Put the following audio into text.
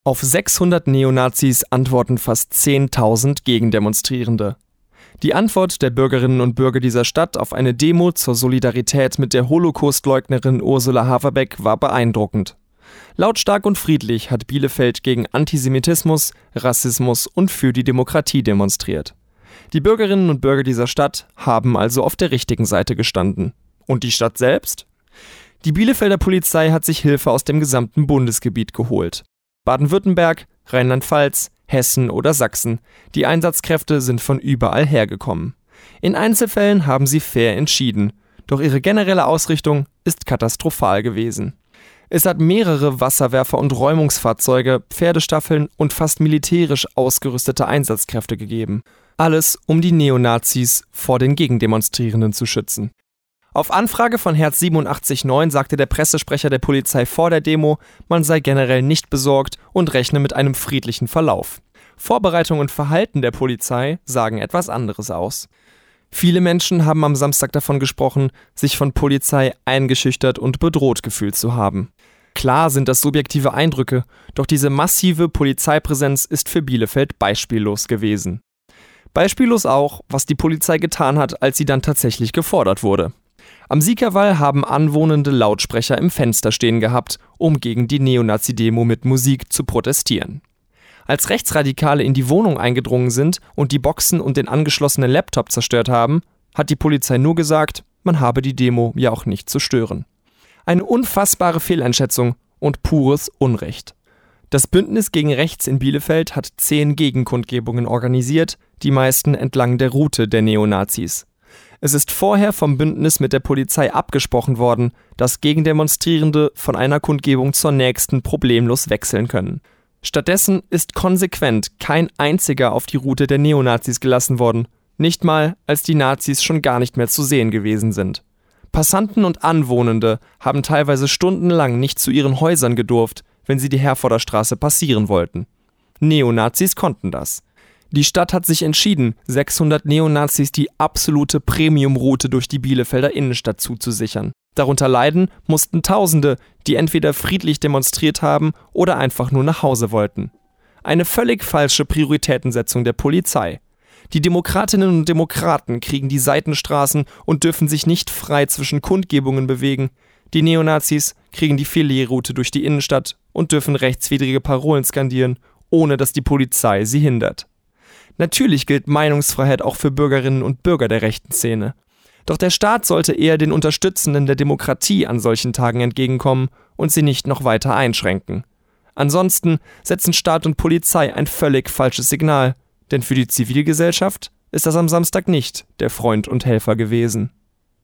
Auf 600 Neonazis antworten fast 10.000 Gegendemonstrierende. Die Antwort der Bürgerinnen und Bürger dieser Stadt auf eine Demo zur Solidarität mit der Holocaustleugnerin Ursula Haverbeck war beeindruckend. Lautstark und friedlich hat Bielefeld gegen Antisemitismus, Rassismus und für die Demokratie demonstriert. Die Bürgerinnen und Bürger dieser Stadt haben also auf der richtigen Seite gestanden. Und die Stadt selbst? Die Bielefelder Polizei hat sich Hilfe aus dem gesamten Bundesgebiet geholt. Baden-Württemberg, Rheinland-Pfalz, Hessen oder Sachsen. Die Einsatzkräfte sind von überall hergekommen. In Einzelfällen haben sie fair entschieden, doch ihre generelle Ausrichtung ist katastrophal gewesen. Es hat mehrere Wasserwerfer und Räumungsfahrzeuge, Pferdestaffeln und fast militärisch ausgerüstete Einsatzkräfte gegeben. Alles, um die Neonazis vor den Gegendemonstrierenden zu schützen. Auf Anfrage von Herz 87.9 sagte der Pressesprecher der Polizei vor der Demo, man sei generell nicht besorgt und rechne mit einem friedlichen Verlauf. Vorbereitung und Verhalten der Polizei sagen etwas anderes aus. Viele Menschen haben am Samstag davon gesprochen, sich von Polizei eingeschüchtert und bedroht gefühlt zu haben. Klar sind das subjektive Eindrücke, doch diese massive Polizeipräsenz ist für Bielefeld beispiellos gewesen. Beispiellos auch, was die Polizei getan hat, als sie dann tatsächlich gefordert wurde. Am Siegerwall haben Anwohnende Lautsprecher im Fenster stehen gehabt, um gegen die Neonazi-Demo mit Musik zu protestieren. Als Rechtsradikale in die Wohnung eingedrungen sind und die Boxen und den angeschlossenen Laptop zerstört haben, hat die Polizei nur gesagt, man habe die Demo ja auch nicht zu stören. Eine unfassbare Fehleinschätzung und pures Unrecht. Das Bündnis gegen Rechts in Bielefeld hat 10 Gegenkundgebungen organisiert, die meisten entlang der Route der Neonazis. Es ist vorher vom Bündnis mit der Polizei abgesprochen worden, dass Gegendemonstrierende von einer Kundgebung zur nächsten problemlos wechseln können. Stattdessen ist konsequent kein einziger auf die Route der Neonazis gelassen worden, nicht mal, als die Nazis schon gar nicht mehr zu sehen gewesen sind. Passanten und Anwohnende haben teilweise stundenlang nicht zu ihren Häusern gedurft, wenn sie die Herforder Straße passieren wollten. Neonazis konnten das. Die Stadt hat sich entschieden, 600 Neonazis die absolute Premium-Route durch die Bielefelder Innenstadt zuzusichern. Darunter leiden mussten Tausende, die entweder friedlich demonstriert haben oder einfach nur nach Hause wollten. Eine völlig falsche Prioritätensetzung der Polizei. Die Demokratinnen und Demokraten kriegen die Seitenstraßen und dürfen sich nicht frei zwischen Kundgebungen bewegen. Die Neonazis kriegen die Filetroute durch die Innenstadt und dürfen rechtswidrige Parolen skandieren, ohne dass die Polizei sie hindert. Natürlich gilt Meinungsfreiheit auch für Bürgerinnen und Bürger der rechten Szene. Doch der Staat sollte eher den Unterstützenden der Demokratie an solchen Tagen entgegenkommen und sie nicht noch weiter einschränken. Ansonsten setzen Staat und Polizei ein völlig falsches Signal, denn für die Zivilgesellschaft ist das am Samstag nicht der Freund und Helfer gewesen.